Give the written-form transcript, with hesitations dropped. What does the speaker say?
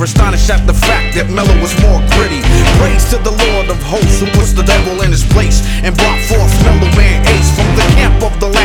astonished at the fact that Mellow was more gritty. Praise to the Lord of hosts who puts the devil in his place and brought forth Mellow Man Ace from the camp of the